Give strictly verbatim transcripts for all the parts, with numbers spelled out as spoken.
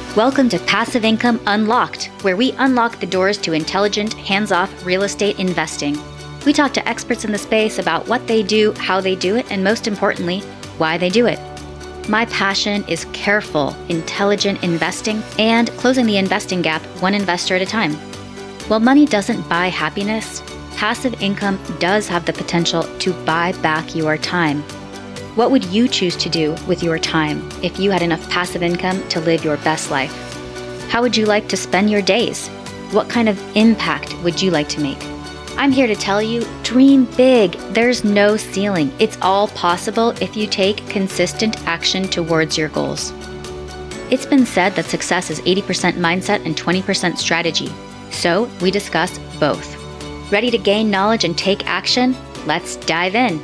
Welcome to Passive Income Unlocked, where we unlock the doors to intelligent, hands-off real estate investing. We talk to experts in the space about what they do, how they do it, and most importantly, why they do it. My passion is careful, intelligent investing and closing the investing gap one investor at a time. While money doesn't buy happiness, passive income does have the potential to buy back your time. What would you choose to do with your time if you had enough passive income to live your best life? How would you like to spend your days? What kind of impact would you like to make? I'm here to tell you, dream big. There's no ceiling. It's all possible if you take consistent action towards your goals. It's been said that success is eighty percent mindset and twenty percent strategy. So we discuss both. Ready to gain knowledge and take action? Let's dive in.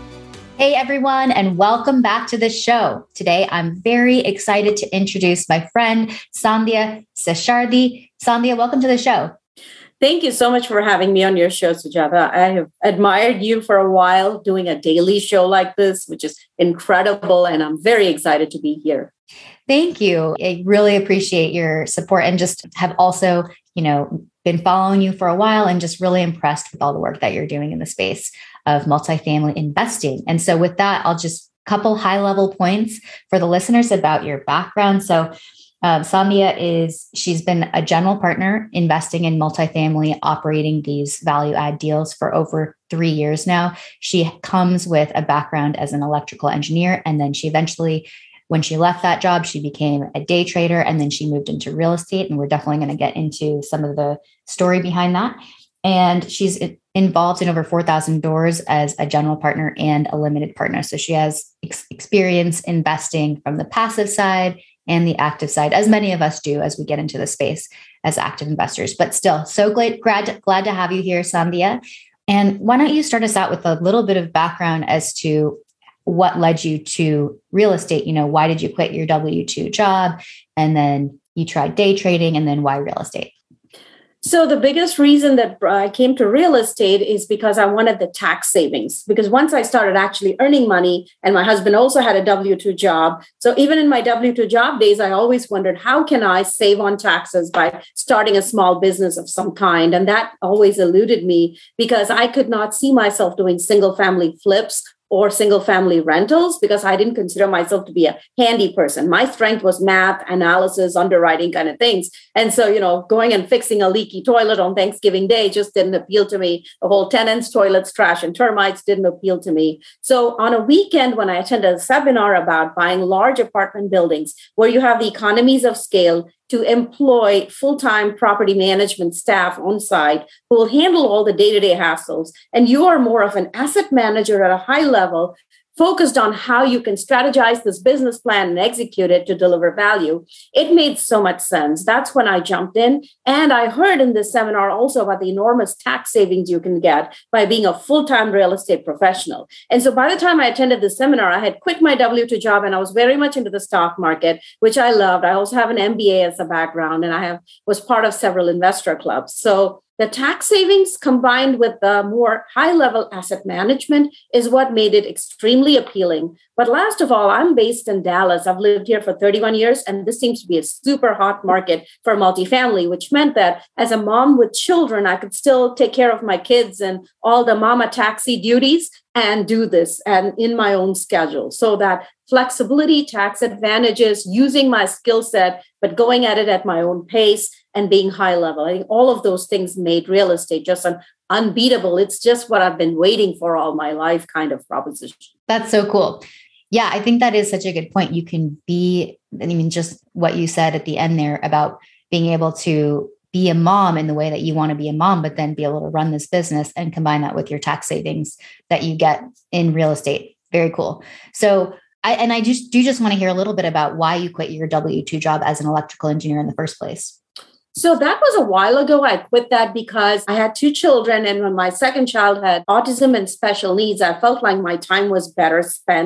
Hey everyone, and welcome back to the show. Today, I'm very excited to introduce my friend, Sandhya Seshadri. Sandhya, welcome to the show. Thank you so much for having me on your show, Sujata. I have admired you for a while doing a daily show like this, which is incredible, and I'm very excited to be here. Thank you. I really appreciate your support and just have also, you know, been following you for a while and just really impressed with all the work that you're doing in the space of multifamily investing. And so with that, I'll just couple high level points for the listeners about your background. So um, Sandhya is, she's been a general partner investing in multifamily, operating these value add deals for over three years now. She comes with a background as an electrical engineer, and then she eventually, when she left that job, she became a day trader, and then she moved into real estate. And we're definitely going to get into some of the story behind that. And she's involved in over four thousand doors as a general partner and a limited partner. So she has ex- experience investing from the passive side and the active side, as many of us do as we get into the space as active investors. But still, so glad, glad, glad to have you here, Sandhya. And why don't you start us out with a little bit of background as to what led you to real estate? You know, why did you quit your W two job? And then you tried day trading, and then why real estate? So the biggest reason that I came to real estate is because I wanted the tax savings. Because once I started actually earning money, and my husband also had a W two job. So even in my W two job days, I always wondered, how can I save on taxes by starting a small business of some kind? And that always eluded me because I could not see myself doing single family flips or single family rentals because I didn't consider myself to be a handy person. My strength was math, analysis, underwriting kind of things. And so, you know, going and fixing a leaky toilet on Thanksgiving Day just didn't appeal to me. The whole tenants, toilets, trash, and termites didn't appeal to me. So on a weekend, when I attended a seminar about buying large apartment buildings where you have the economies of scale to employ full-time property management staff on site who will handle all the day-to-day hassles. And you are more of an asset manager at a high level, focused on how you can strategize this business plan and execute it to deliver value. It made so much sense. That's when I jumped in. And I heard in this seminar also about the enormous tax savings you can get by being a full-time real estate professional. And so by the time I attended this seminar, I had quit my W two job and I was very much into the stock market, which I loved. I also have an M B A as a background, and I have was part of several investor clubs. So the tax savings combined with the more high-level asset management is what made it extremely appealing. But last of all, I'm based in Dallas. I've lived here for thirty-one years, and this seems to be a super hot market for multifamily, which meant that as a mom with children, I could still take care of my kids and all the mama taxi duties and do this and in my own schedule. So that flexibility, tax advantages, using my skill set, but going at it at my own pace and being high level. I think all of those things made real estate just an unbeatable. It's just what I've been waiting for all my life kind of proposition. That's so cool. Yeah, I think that is such a good point. You can be, I mean, just what you said at the end there about being able to be a mom in the way that you want to be a mom, but then be able to run this business and combine that with your tax savings that you get in real estate. Very cool. So I, and I just do just want to hear a little bit about why you quit your W two job as an electrical engineer in the first place. So that was a while ago. I quit that because I had two children. And when my second child had autism and special needs, I felt like my time was better spent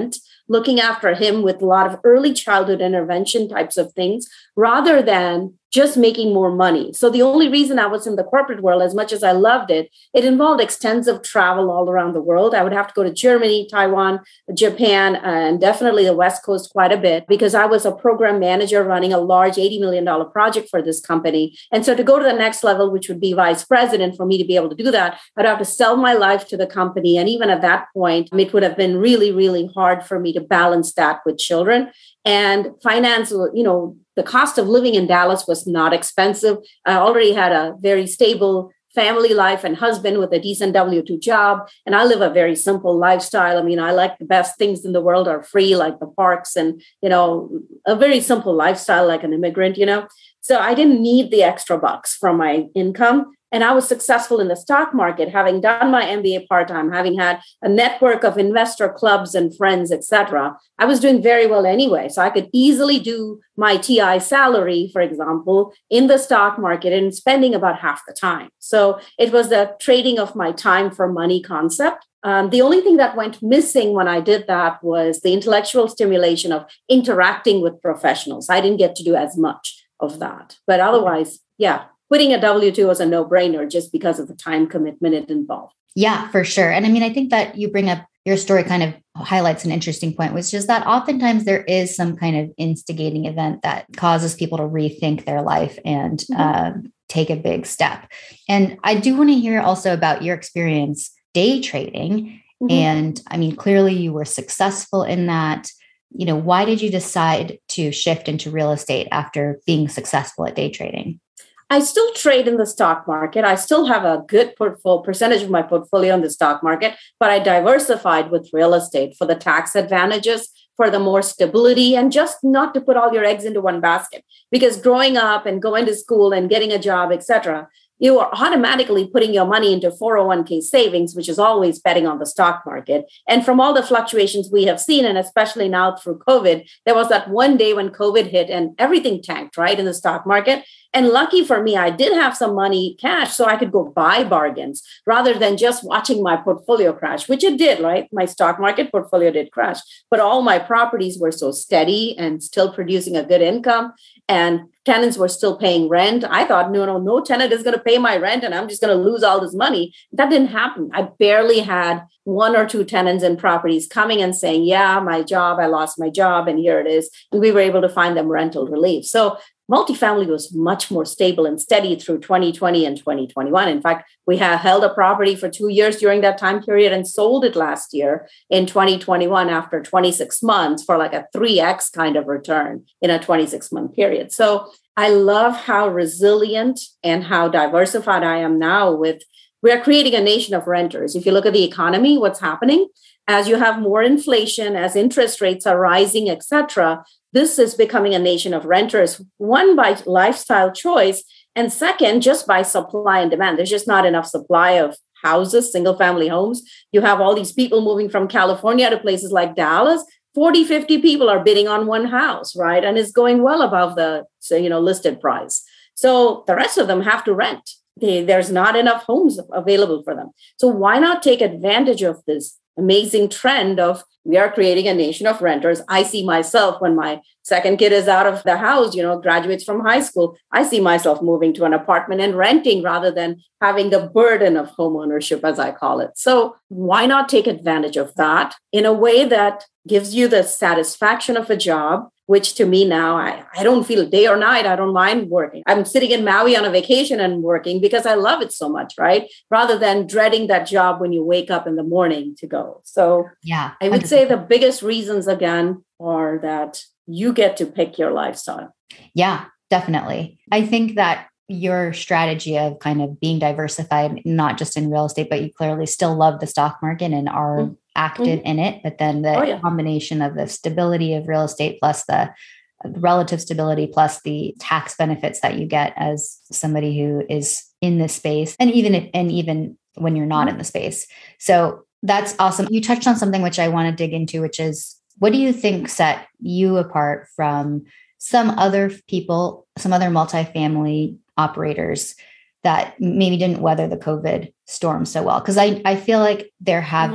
looking after him with a lot of early childhood intervention types of things, rather than just making more money. So the only reason I was in the corporate world, as much as I loved it, it involved extensive travel all around the world. I would have to go to Germany, Taiwan, Japan, and definitely the West Coast quite a bit, because I was a program manager running a large eighty million dollars project for this company. And so to go to the next level, which would be vice president, for me to be able to do that, I'd have to sell my life to the company. And even at that point, it would have been really, really hard for me to balance that with children. And finance, you know, the cost of living in Dallas was not expensive. I already had a very stable family life and husband with a decent W two job. And I live a very simple lifestyle. I mean, I like the best things in the world are free, like the parks and, you know, a very simple lifestyle like an immigrant, you know. So I didn't need the extra bucks from my income. And I was successful in the stock market, having done my M B A part-time, having had a network of investor clubs and friends, et cetera. I was doing very well anyway. So I could easily do my T I salary, for example, in the stock market and spending about half the time. So it was the trading of my time for money concept. Um, the only thing that went missing when I did that was the intellectual stimulation of interacting with professionals. I didn't get to do as much of that. But otherwise, yeah. Quitting a W two was a no-brainer just because of the time commitment it involved. Yeah, for sure. And I mean, I think that you bring up your story kind of highlights an interesting point, which is that oftentimes there is some kind of instigating event that causes people to rethink their life and mm-hmm. uh, take a big step. And I do want to hear also about your experience day trading. Mm-hmm. And I mean, clearly you were successful in that. You know, why did you decide to shift into real estate after being successful at day trading? I still trade in the stock market. I still have a good portfolio percentage of my portfolio in the stock market, but I diversified with real estate for the tax advantages, for the more stability, and just not to put all your eggs into one basket. Because growing up and going to school and getting a job, et cetera, you are automatically putting your money into four oh one k savings, which is always betting on the stock market. And from all the fluctuations we have seen, and especially now through COVID, there was that one day when COVID hit and everything tanked, right, in the stock market. And lucky for me, I did have some money cash, so I could go buy bargains rather than just watching my portfolio crash, which it did, right? My stock market portfolio did crash, but all my properties were so steady and still producing a good income, and tenants were still paying rent. I thought, no, no, no tenant is going to pay my rent and I'm just going to lose all this money. That didn't happen. I barely had one or two tenants in properties coming and saying, yeah, my job, I lost my job and here it is. And we were able to find them rental relief. So multifamily was much more stable and steady through twenty twenty and twenty twenty-one. In fact, we have held a property for two years during that time period and sold it last year in twenty twenty-one after twenty-six months for like a three X kind of return in a twenty-six month period. So I love how resilient and how diversified I am now with, we are creating a nation of renters. If you look at the economy, what's happening, as you have more inflation, as interest rates are rising, et cetera, this is becoming a nation of renters, one, by lifestyle choice, and second, just by supply and demand. There's just not enough supply of houses, single family homes. You have all these people moving from California to places like Dallas. forty, fifty people are bidding on one house, right? And it's going well above the, so, you know, listed price. So the rest of them have to rent. They, there's not enough homes available for them. So why not take advantage of this amazing trend of we are creating a nation of renters? I see myself when my second kid is out of the house, you know, graduates from high school, I see myself moving to an apartment and renting rather than having the burden of home ownership, as I call it. So why not take advantage of that in a way that gives you the satisfaction of a job, which to me now, I, I don't feel day or night. I don't mind working. I'm sitting in Maui on a vacation and working because I love it so much, right? Rather than dreading that job when you wake up in the morning to go. So yeah, I would say the biggest reasons, again, are that you get to pick your lifestyle. Yeah, definitely. I think that your strategy of kind of being diversified, not just in real estate, but you clearly still love the stock market and are mm-hmm. active mm-hmm. in it. But then the oh, yeah. combination of the stability of real estate plus the relative stability plus the tax benefits that you get as somebody who is in this space, and even if, and even when you're not mm-hmm. in the space. So that's awesome. You touched on something which I want to dig into, which is, what do you think set you apart from some other people, some other multifamily operators that maybe didn't weather the COVID storm so well? Because I, I feel like there have mm-hmm. been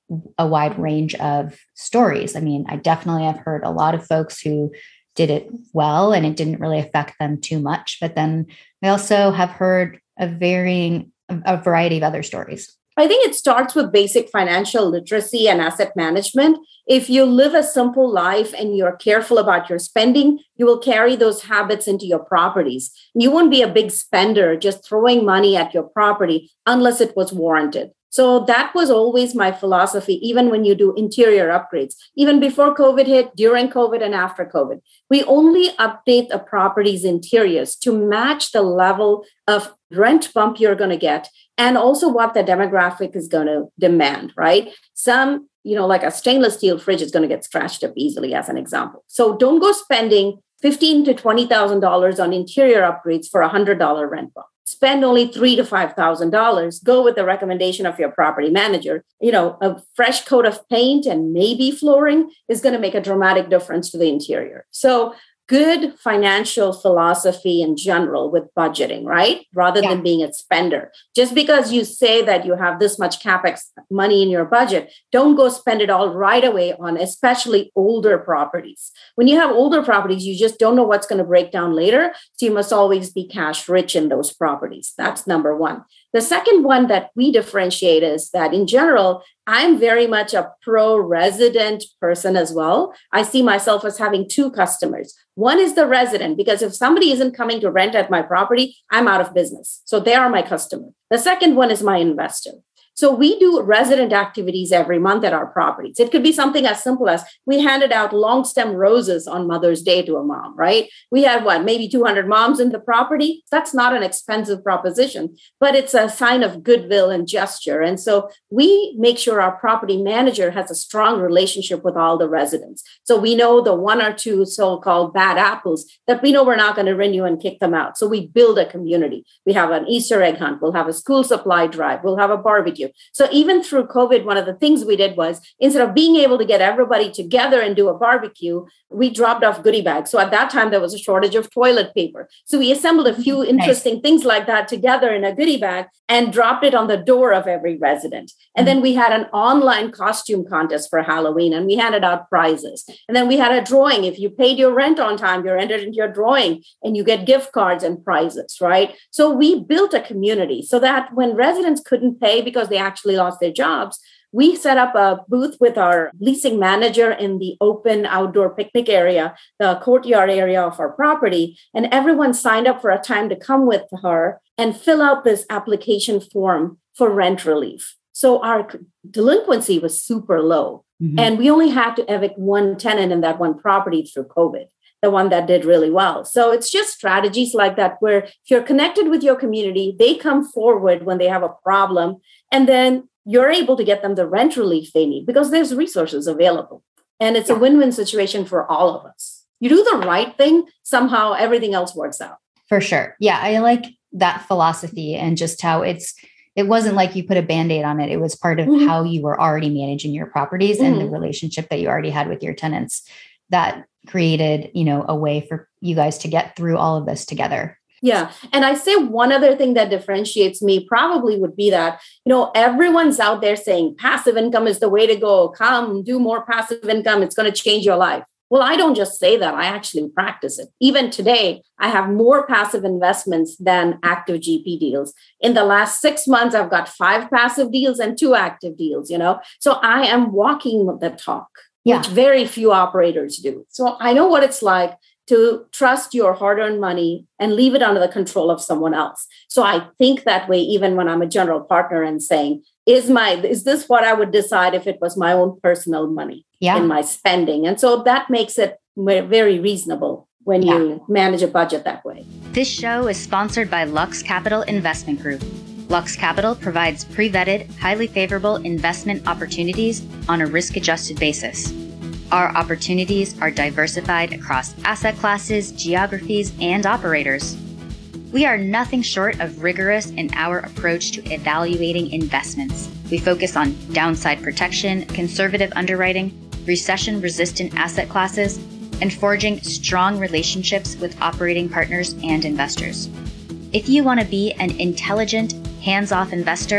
a wide range of stories. I mean, I definitely have heard a lot of folks who did it well and it didn't really affect them too much. But then I also have heard a varying, a variety of other stories. I think it starts with basic financial literacy and asset management. If you live a simple life and you're careful about your spending, you will carry those habits into your properties. You won't be a big spender just throwing money at your property unless it was warranted. So that was always my philosophy, even when you do interior upgrades, even before COVID hit, during COVID, and after COVID. We only update the property's interiors to match the level of rent bump you're going to get and also what the demographic is going to demand, right? Some, you know, like a stainless steel fridge is going to get scratched up easily, as an example. So don't go spending fifteen thousand to twenty thousand dollars on interior upgrades for a one hundred dollars rent bump. Spend only three thousand to five thousand dollars. Go with the recommendation of your property manager. You know, a fresh coat of paint and maybe flooring is going to make a dramatic difference to the interior. So good financial philosophy in general with budgeting, right? Rather yeah. than being a spender. Just because you say that you have this much CapEx money in your budget, don't go spend it all right away on especially older properties. When you have older properties, you just don't know what's going to break down later. So you must always be cash rich in those properties. That's number one. The second one that we differentiate is that in general, I'm very much a pro-resident person as well. I see myself as having two customers. One is the resident, because if somebody isn't coming to rent at my property, I'm out of business. So they are my customer. The second one is my investor. So we do resident activities every month at our properties. It could be something as simple as we handed out long stem roses on Mother's Day to a mom, right? We had what, maybe two hundred moms in the property. That's not an expensive proposition, but it's a sign of goodwill and gesture. And so we make sure our property manager has a strong relationship with all the residents. So we know the one or two so-called bad apples that we know we're not going to renew and kick them out. So we build a community. We have an Easter egg hunt. We'll have a school supply drive. We'll have a barbecue. So even through COVID, one of the things we did was instead of being able to get everybody together and do a barbecue, we dropped off goodie bags. So at that time, there was a shortage of toilet paper. So we assembled a few interesting nice. things like that together in a goodie bag and dropped it on the door of every resident. And mm-hmm. then we had an online costume contest for Halloween and we handed out prizes. And then we had a drawing. If you paid your rent on time, you're entered into your drawing and you get gift cards and prizes, right? So we built a community so that when residents couldn't pay because they actually lost their jobs, we set up a booth with our leasing manager in the open outdoor picnic area, the courtyard area of our property, and everyone signed up for a time to come with her and fill out this application form for rent relief. So our delinquency was super low, mm-hmm. and we only had to evict one tenant in that one property through COVID, the one that did really well. So it's just strategies like that where if you're connected with your community, they come forward when they have a problem, and then you're able to get them the rent relief they need because there's resources available. And it's yeah. a win-win situation for all of us. You do the right thing, somehow everything else works out. For sure. Yeah, I like that philosophy and just how it's, it wasn't like you put a Band-Aid on it. It was part of mm-hmm. how you were already managing your properties mm-hmm. and the relationship that you already had with your tenants that created, you know, a way for you guys to get through all of this together. Yeah. And I say one other thing that differentiates me probably would be that, you know, everyone's out there saying passive income is the way to go. Come do more passive income. It's going to change your life. Well, I don't just say that. I actually practice it. Even today, I have more passive investments than active G P deals. In the last six months, I've got five passive deals and two active deals, you know, so I am walking the talk, yeah. which very few operators do. So I know what it's like to trust your hard-earned money and leave it under the control of someone else. So I think that way, even when I'm a general partner and saying, is my is this what I would decide if it was my own personal money yeah. in my spending? And so that makes it very reasonable when yeah. you manage a budget that way. This show is sponsored by Lux Capital Investment Group. Lux Capital provides pre-vetted, highly favorable investment opportunities on a risk-adjusted basis. Our opportunities are diversified across asset classes, geographies, and operators. We are nothing short of rigorous in our approach to evaluating investments. We focus on downside protection, conservative underwriting, recession-resistant asset classes, and forging strong relationships with operating partners and investors. If you want to be an intelligent, hands-off investor,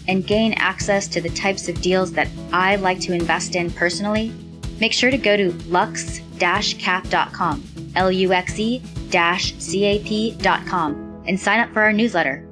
and gain access to the types of deals that I like to invest in personally, make sure to go to lux dash cap dot com, L U X E dash C A P dot com, and sign up for our newsletter.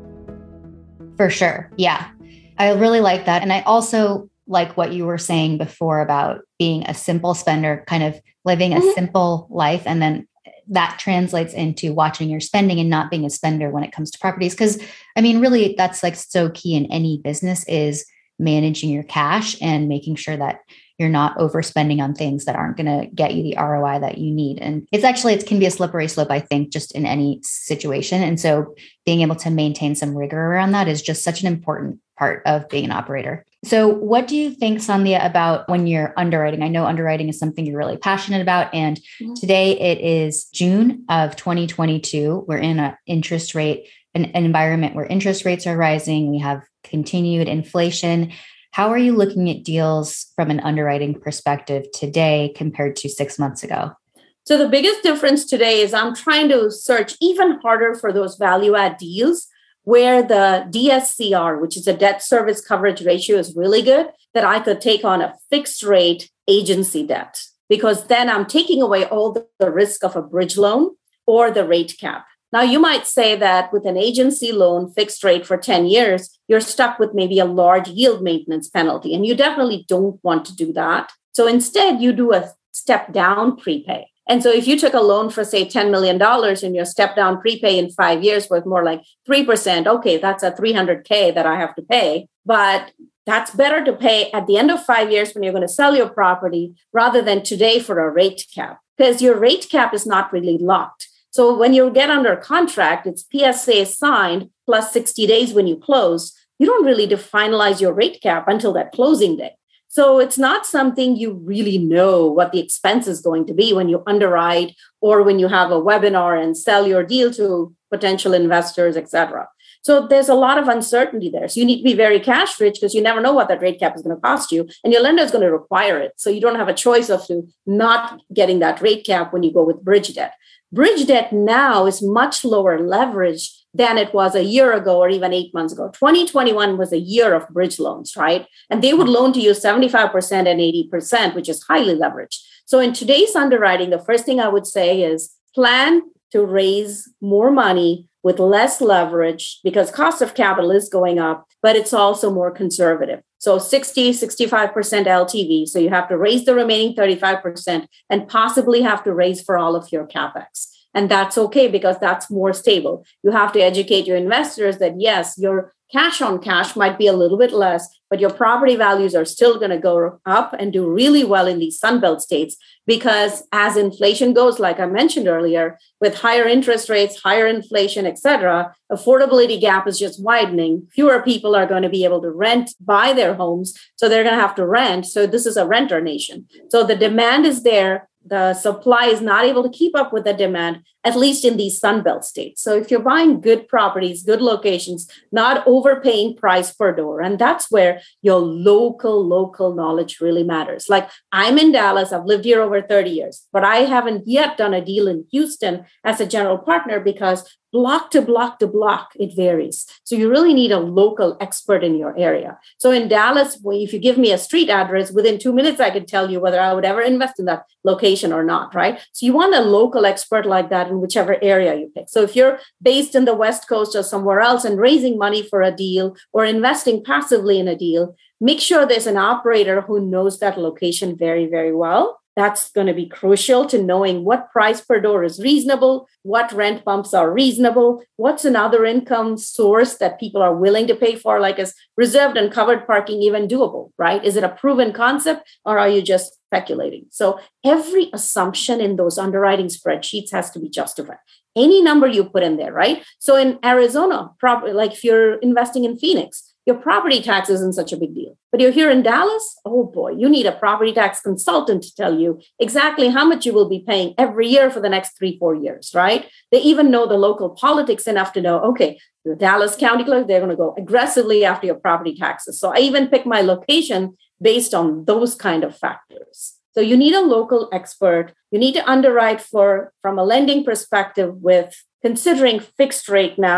For sure. Yeah. I really like that. And I also like what you were saying before about being a simple spender, kind of living a mm-hmm. simple life. And then that translates into watching your spending and not being a spender when it comes to properties. Because I mean, really, that's like so key in any business is managing your cash and making sure that you're not overspending on things that aren't going to get you the R O I that you need. And it's actually, it can be a slippery slope, I think, just in any situation. And so being able to maintain some rigor around that is just such an important part of being an operator. So what do you think, Sandhya, about when you're underwriting? I know underwriting is something you're really passionate about. And mm-hmm. today it is June of twenty twenty-two. We're in an interest rate, an, an environment where interest rates are rising. We have continued inflation. How are you looking at deals from an underwriting perspective today compared to six months ago? So the biggest difference today is I'm trying to search even harder for those value add deals where the D S C R, which is a debt service coverage ratio, is really good, that I could take on a fixed rate agency debt, because then I'm taking away all the, the risk of a bridge loan or the rate cap. Now, you might say that with an agency loan fixed rate for ten years, you're stuck with maybe a large yield maintenance penalty, and you definitely don't want to do that. So instead, you do a step down prepay. And so if you took a loan for, say, ten million dollars and your step down prepay in five years was more like three percent, okay, that's a three hundred K that I have to pay. But that's better to pay at the end of five years when you're going to sell your property rather than today for a rate cap, because your rate cap is not really locked. So when you get under contract, it's P S A signed plus sixty days when you close. You don't really finalize your rate cap until that closing day. So it's not something you really know what the expense is going to be when you underwrite or when you have a webinar and sell your deal to potential investors, et cetera. So there's a lot of uncertainty there. So you need to be very cash rich because you never know what that rate cap is going to cost you, and your lender is going to require it. So you don't have a choice of to not getting that rate cap when you go with bridge debt. Bridge debt now is much lower leverage than it was a year ago or even eight months ago. twenty twenty-one was a year of bridge loans, right? And they would loan to you seventy-five percent and eighty percent, which is highly leveraged. So in today's underwriting, the first thing I would say is plan to raise more money with less leverage, because cost of capital is going up, but it's also more conservative. So sixty, sixty-five percent L T V. So you have to raise the remaining thirty-five percent and possibly have to raise for all of your CapEx. And that's okay because that's more stable. You have to educate your investors that, yes, your cash on cash might be a little bit less, but your property values are still going to go up and do really well in these Sunbelt states, because as inflation goes, like I mentioned earlier, with higher interest rates, higher inflation, et cetera, affordability gap is just widening. Fewer people are going to be able to rent, buy their homes, so they're going to have to rent. So this is a renter nation. So the demand is there. The supply is not able to keep up with the demand, at least in these Sunbelt states. So if you're buying good properties, good locations, not overpaying price per door, and that's where your local, local knowledge really matters. Like I'm in Dallas, I've lived here over thirty years, but I haven't yet done a deal in Houston as a general partner because block to block to block, it varies. So you really need a local expert in your area. So in Dallas, if you give me a street address, within two minutes, I could tell you whether I would ever invest in that location or not, right? So you want a local expert like that in whichever area you pick. So if you're based in the West Coast or somewhere else and raising money for a deal or investing passively in a deal, make sure there's an operator who knows that location very, very well. That's going to be crucial to knowing what price per door is reasonable, what rent bumps are reasonable, what's another income source that people are willing to pay for, like is reserved and covered parking even doable, right? Is it a proven concept or are you just speculating? So every assumption in those underwriting spreadsheets has to be justified. Any number you put in there, right? So in Arizona, probably like if you're investing in Phoenix, your property tax isn't such a big deal. But you're here in Dallas, oh boy, you need a property tax consultant to tell you exactly how much you will be paying every year for the next three, four years, right? They even know the local politics enough to know, okay, the Dallas County Clerk, they're going to go aggressively after your property taxes. So I even pick my location based on those kind of factors. So you need a local expert. You need to underwrite for, from a lending perspective with considering fixed rate now,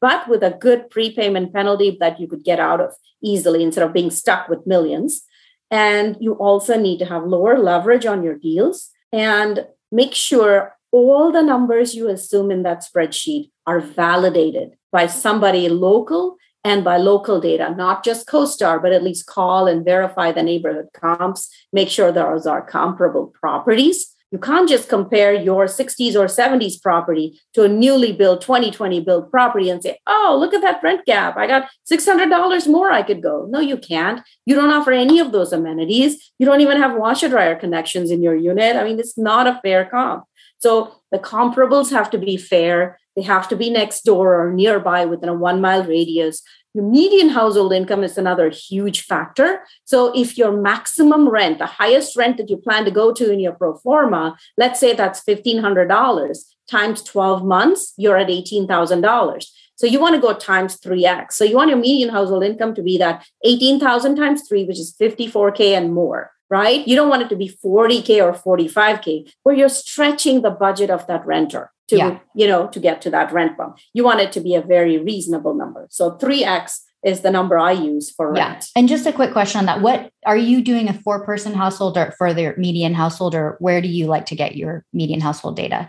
but with a good prepayment penalty that you could get out of easily instead of being stuck with millions. And you also need to have lower leverage on your deals and make sure all the numbers you assume in that spreadsheet are validated by somebody local and by local data, not just CoStar, but at least call and verify the neighborhood comps, make sure those are comparable properties. You can't just compare your sixties or seventies property to a newly built twenty twenty built property and say, oh, look at that rent gap. I got six hundred dollars more I could go. No, you can't. You don't offer any of those amenities. You don't even have washer dryer connections in your unit. I mean, it's not a fair comp. So the comparables have to be fair. They have to be next door or nearby within a one mile radius. Your median household income is another huge factor. So if your maximum rent, the highest rent that you plan to go to in your pro forma, let's say that's fifteen hundred dollars times twelve months, you're at eighteen thousand dollars. So you want to go times three x. So you want your median household income to be that eighteen thousand times three, which is fifty-four K and more, right? You don't want it to be forty K or forty-five K, where you're stretching the budget of that renter to, yeah. you know, to get to that rent bump. You want it to be a very reasonable number. So three x is the number I use for rent. Yeah. And just a quick question on that. What are you doing a four person household or for their median household, or where do you like to get your median household data?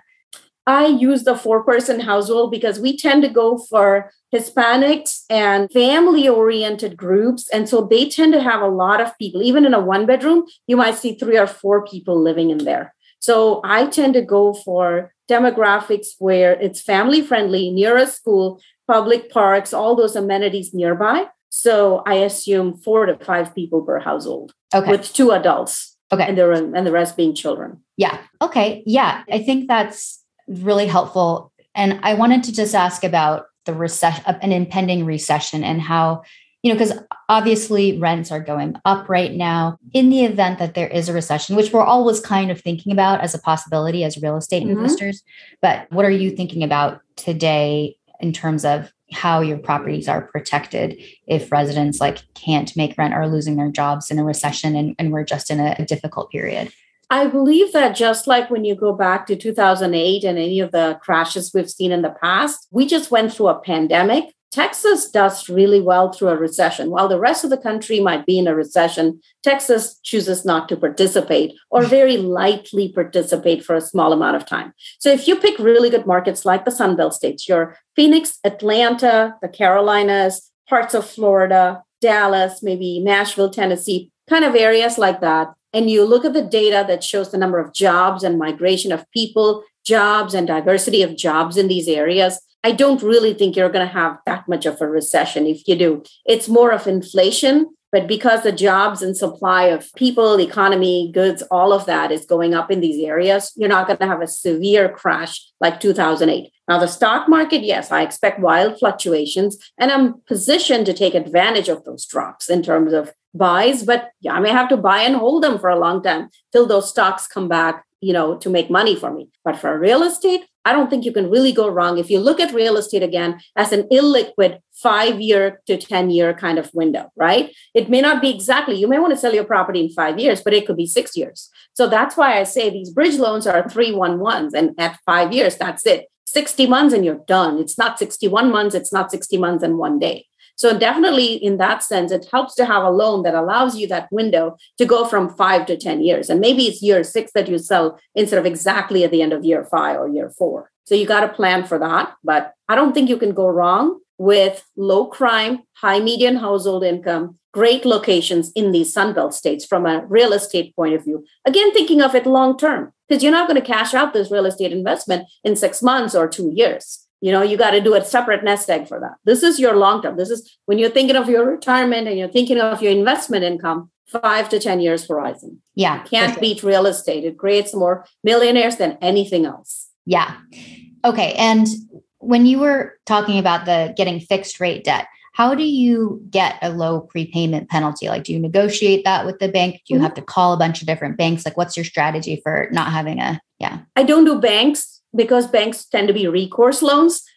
I use the four person household because we tend to go for Hispanics and family oriented groups. And so they tend to have a lot of people. Even in a one bedroom, you might see three or four people living in there. So I tend to go for demographics where it's family friendly, near a school, public parks, all those amenities nearby. So I assume four to five people per household, okay, with two adults, okay, and the and the rest being children. Yeah. Okay. Yeah. I think that's really helpful. And I wanted to just ask about the recession, an impending recession, and how, you know, because obviously rents are going up right now. In the event that there is a recession, which we're always kind of thinking about as a possibility as real estate mm-hmm. investors, but what are you thinking about today in terms of how your properties are protected if residents like can't make rent or are losing their jobs in a recession and, and we're just in a, a difficult period? I believe that just like when you go back to two thousand eight and any of the crashes we've seen in the past, we just went through a pandemic. Texas does really well through a recession. While the rest of the country might be in a recession, Texas chooses not to participate or very lightly participate for a small amount of time. So if you pick really good markets like the Sun Belt states, your Phoenix, Atlanta, the Carolinas, parts of Florida, Dallas, maybe Nashville, Tennessee, kind of areas like that, and you look at the data that shows the number of jobs and migration of people, jobs and diversity of jobs in these areas, I don't really think you're going to have that much of a recession. If you do, it's more of inflation. But because the jobs and supply of people, the economy, goods, all of that is going up in these areas, you're not going to have a severe crash like two thousand eight. Now, the stock market, yes, I expect wild fluctuations, and I'm positioned to take advantage of those drops in terms of buys. But yeah, I may have to buy and hold them for a long time till those stocks come back, you know, to make money for me. But for real estate, I don't think you can really go wrong if you look at real estate again as an illiquid five-year to ten-year kind of window, right? It may not be exactly, you may want to sell your property in five years, but it could be six years. So that's why I say these bridge loans are three one ones, and at five years, that's it. sixty months and you're done. It's not sixty-one months. It's not sixty months and one day. So definitely in that sense, it helps to have a loan that allows you that window to go from five to ten years. And maybe it's year six that you sell instead of exactly at the end of year five or year four. So you got to plan for that. But I don't think you can go wrong with low crime, high median household income, great locations in these Sunbelt states from a real estate point of view. Again, thinking of it long term, because you're not going to cash out this real estate investment in six months or two years. You know, you got to do a separate nest egg for that. This is your long term. This is when you're thinking of your retirement and you're thinking of your investment income, five to ten years horizon. Yeah. You can't beat real estate. It creates more millionaires than anything else. Yeah. Okay. And when you were talking about the getting fixed rate debt, how do you get a low prepayment penalty? Like, do you negotiate that with the bank? Do you mm-hmm. have to call a bunch of different banks? Like, what's your strategy for not having a, yeah. I don't do banks, because banks tend to be recourse loans.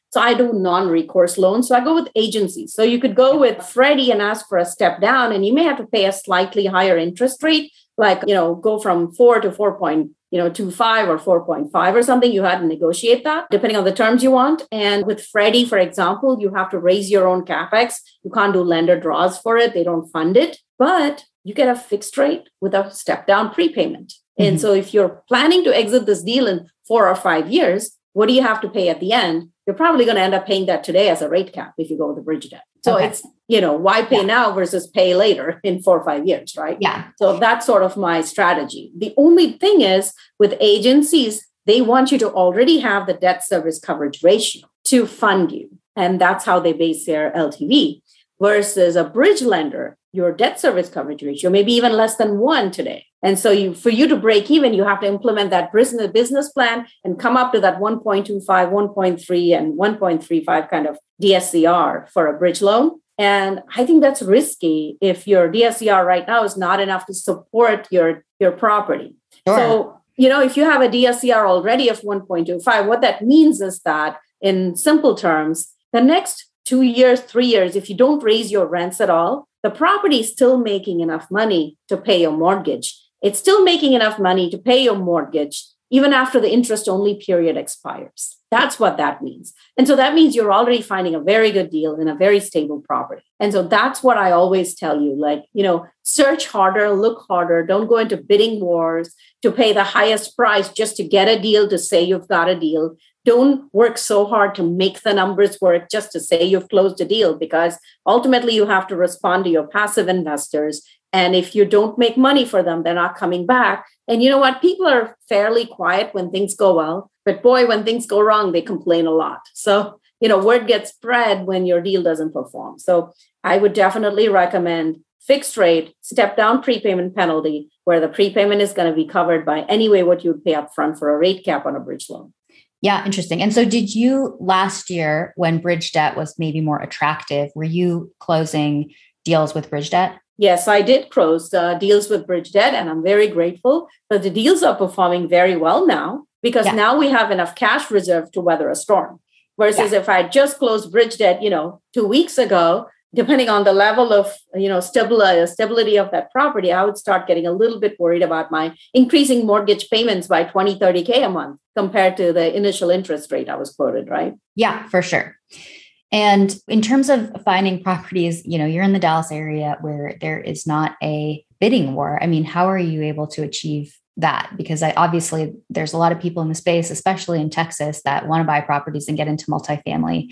So I do non-recourse loans. So I go with agencies. So you could go with Freddie and ask for a step down, and you may have to pay a slightly higher interest rate, like, you know, go from four to four point, you know, two five or four point five or something. You had to negotiate that depending on the terms you want. And with Freddie, for example, you have to raise your own CapEx. You can't do lender draws for it. They don't fund it, but you get a fixed rate with a step down prepayment. Mm-hmm. And so if you're planning to exit this deal in four or five years, what do you have to pay at the end? You're probably going to end up paying that today as a rate cap if you go with the bridge debt. So okay. It's, you know, why pay yeah. now versus pay later in four or five years, right? Yeah. So that's sort of my strategy. The only thing is with agencies, they want you to already have the debt service coverage ratio to fund you. And that's how they base their L T V. Versus a bridge lender, your debt service coverage ratio may be even less than one today. And so you, for you to break even, you have to implement that business business plan and come up to that one point two five, one point three, and one point three five kind of D S C R for a bridge loan. And I think that's risky if your D S C R right now is not enough to support your, your property. Sure. So, you know, if you have a D S C R already of one point two five, what that means is that in simple terms, the next two years, three years, if you don't raise your rents at all, the property is still making enough money to pay your mortgage. It's still making enough money to pay your mortgage, even after the interest-only period expires. That's what that means. And so that means you're already finding a very good deal in a very stable property. And so that's what I always tell you, like, you know, search harder, look harder, don't go into bidding wars to pay the highest price just to get a deal to say you've got a deal. Don't work so hard to make the numbers work just to say you've closed a deal, because ultimately you have to respond to your passive investors. And if you don't make money for them, they're not coming back. And you know what? People are fairly quiet when things go well. But boy, when things go wrong, they complain a lot. So, you know, word gets spread when your deal doesn't perform. So I would definitely recommend fixed rate, step down prepayment penalty, where the prepayment is going to be covered by anyway what you would pay up front for a rate cap on a bridge loan. Yeah, interesting. And so did you last year, when bridge debt was maybe more attractive, were you closing deals with bridge debt? Yes, I did close uh, deals with bridge debt, and I'm very grateful that the deals are performing very well now, because yeah. now we have enough cash reserve to weather a storm. Versus yeah. if I just closed bridge debt, you know, two weeks ago, depending on the level of, you know, stability, stability of that property, I would start getting a little bit worried about my increasing mortgage payments by twenty, thirty K a month compared to the initial interest rate I was quoted, right? Yeah, for sure. And in terms of finding properties, you know, you're in the Dallas area where there is not a bidding war. I mean, how are you able to achieve that? Because I, obviously there's a lot of people in the space, especially in Texas, that want to buy properties and get into multifamily.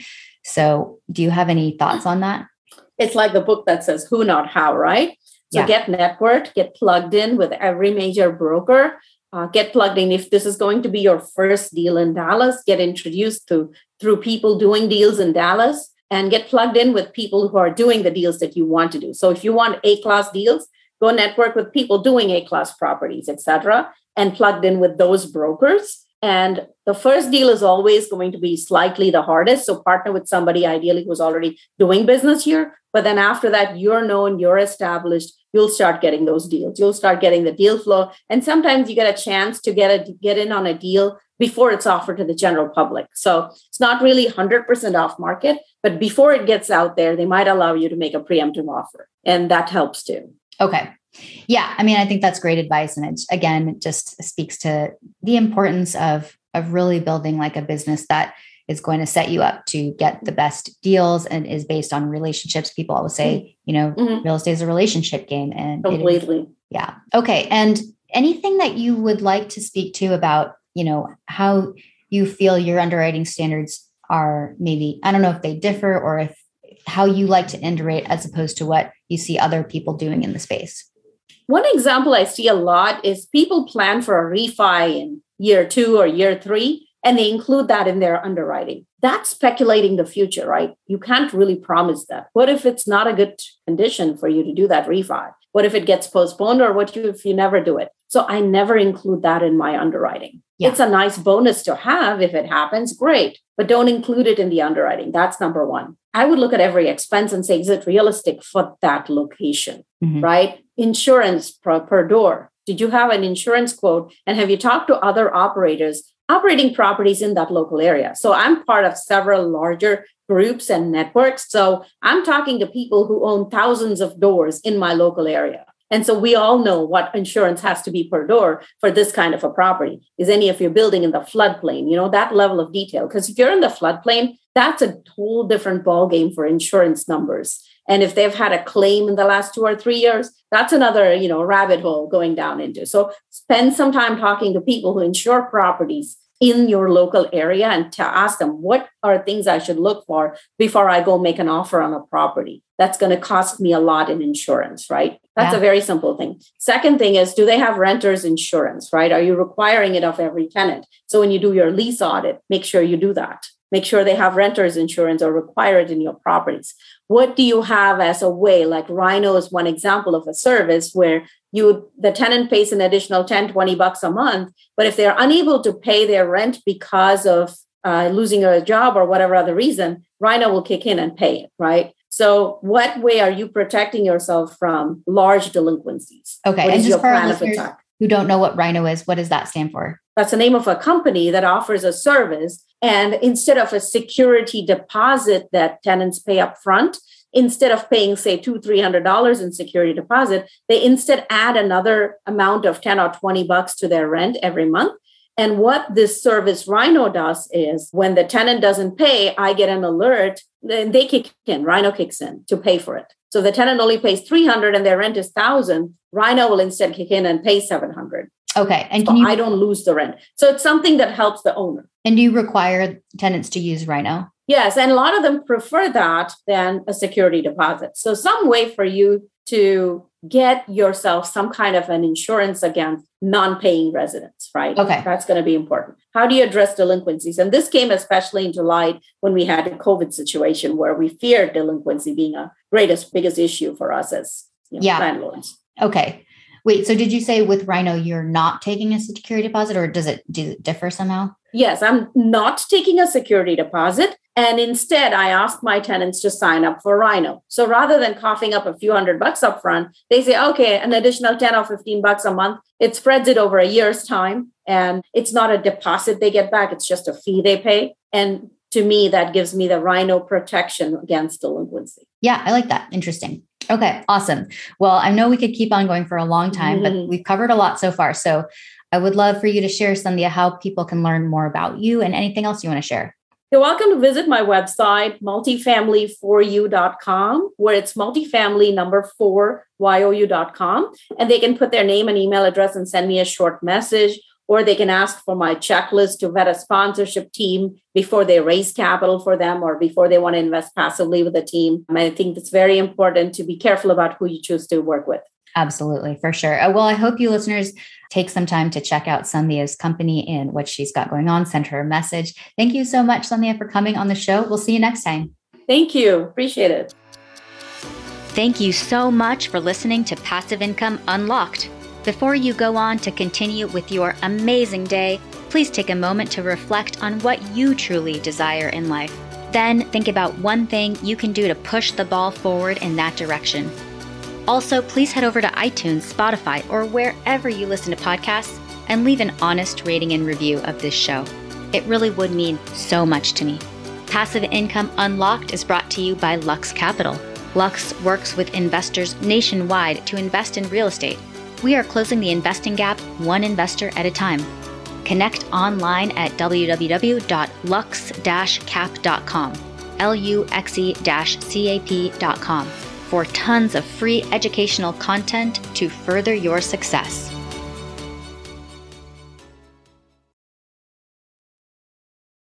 So do you have any thoughts on that? It's like the book that says who, not how, right? So yeah. get networked, get plugged in with every major broker, uh, get plugged in. If this is going to be your first deal in Dallas, get introduced to through people doing deals in Dallas, and get plugged in with people who are doing the deals that you want to do. So if you want A-class deals, go network with people doing A-class properties, et cetera, and plugged in with those brokers. And the first deal is always going to be slightly the hardest. So partner with somebody ideally who's already doing business here. But then after that, you're known, you're established, you'll start getting those deals. You'll start getting the deal flow. And sometimes you get a chance to get a get in on a deal before it's offered to the general public. So it's not really one hundred percent off market, but before it gets out there, they might allow you to make a preemptive offer. And that helps too. Okay. Yeah. I mean, I think that's great advice. And it, again, it just speaks to the importance of, of really building like a business that is going to set you up to get the best deals and is based on relationships. People always say, you know, mm-hmm. real estate is a relationship game. And completely. It, yeah. Okay. And anything that you would like to speak to about, you know, how you feel your underwriting standards are, maybe, I don't know if they differ or if how you like to underwrite as opposed to what you see other people doing in the space. One example I see a lot is people plan for a refi in year two or year three, and they include that in their underwriting. That's speculating the future, right? You can't really promise that. What if it's not a good condition for you to do that refi? What if it gets postponed, or what if you never do it? So I never include that in my underwriting. Yeah. It's a nice bonus to have if it happens, great, but don't include it in the underwriting. That's number one. I would look at every expense and say, is it realistic for that location, mm-hmm. right? Insurance per, per door. Did you have an insurance quote? And have you talked to other operators operating properties in that local area. So I'm part of several larger groups and networks. So I'm talking to people who own thousands of doors in my local area. And so we all know what insurance has to be per door for this kind of a property. Is any of your building in the floodplain? You know, that level of detail. Because if you're in the floodplain, that's a whole different ballgame for insurance numbers. And if they've had a claim in the last two or three years, that's another, you know, rabbit hole going down into. So spend some time talking to people who insure properties in your local area and to ask them, what are things I should look for before I go make an offer on a property? That's going to cost me a lot in insurance, right? That's yeah. a very simple thing. Second thing is, do they have renter's insurance, right? Are you requiring it of every tenant? So when you do your lease audit, make sure you do that. Make sure they have renter's insurance or require it in your properties. What do you have as a way? Like Rhino is one example of a service where you the tenant pays an additional ten, twenty bucks a month. But if they're unable to pay their rent because of uh, losing a job or whatever other reason, Rhino will kick in and pay it, right? So what way are you protecting yourself from large delinquencies? Okay. What and is just your for our plan of listeners attack? Who don't know what Rhino is, what does that stand for? That's the name of a company that offers a service. And instead of a security deposit that tenants pay up front, instead of paying, say, two hundred dollars, three hundred dollars in security deposit, they instead add another amount of ten or twenty bucks to their rent every month. And what this service Rhino does is when the tenant doesn't pay, I get an alert, then they kick in, Rhino kicks in to pay for it. So the tenant only pays three hundred dollars and their rent is one thousand dollars, Rhino will instead kick in and pay seven hundred dollars. Okay. And so can you, I don't lose the rent. So it's something that helps the owner. And do you require tenants to use Rhino? Yes. And a lot of them prefer that than a security deposit. So some way for you to get yourself some kind of an insurance against non-paying residents, right? Okay. That's going to be important. How do you address delinquencies? And this came especially into light when we had a COVID situation where we feared delinquency being a greatest, biggest issue for us as you know, yeah. landlords. Okay. Wait, so did you say with Rhino, you're not taking a security deposit, or does it, does it differ somehow? Yes, I'm not taking a security deposit. And instead, I ask my tenants to sign up for Rhino. So rather than coughing up a few hundred bucks up front, they say, okay, an additional ten or fifteen bucks a month. It spreads it over a year's time. And it's not a deposit they get back. It's just a fee they pay. And to me, that gives me the Rhino protection against delinquency. Yeah, I like that. Interesting. Okay, awesome. Well, I know we could keep on going for a long time, mm-hmm. but we've covered a lot so far. So I would love for you to share, Sandhya, how people can learn more about you and anything else you want to share. You're welcome to visit my website, multifamily for you dot com, where it's multifamily number four, Y O U dot com. And they can put their name and email address and send me a short message, or they can ask for my checklist to vet a sponsorship team before they raise capital for them or before they want to invest passively with a team. And I think it's very important to be careful about who you choose to work with. Absolutely, for sure. Uh, well, I hope you listeners take some time to check out Sandhya's company and what she's got going on. Send her a message. Thank you so much, Sandhya, for coming on the show. We'll see you next time. Thank you. Appreciate it. Thank you so much for listening to Passive Income Unlocked. Before you go on to continue with your amazing day, please take a moment to reflect on what you truly desire in life. Then think about one thing you can do to push the ball forward in that direction. Also, please head over to iTunes, Spotify, or wherever you listen to podcasts and leave an honest rating and review of this show. It really would mean so much to me. Passive Income Unlocked is brought to you by Lux Capital. Lux works with investors nationwide to invest in real estate. We are closing the investing gap one investor at a time. Connect online at w w w dot lux dash cap dot com, L U X E C A P dot com, for tons of free educational content to further your success.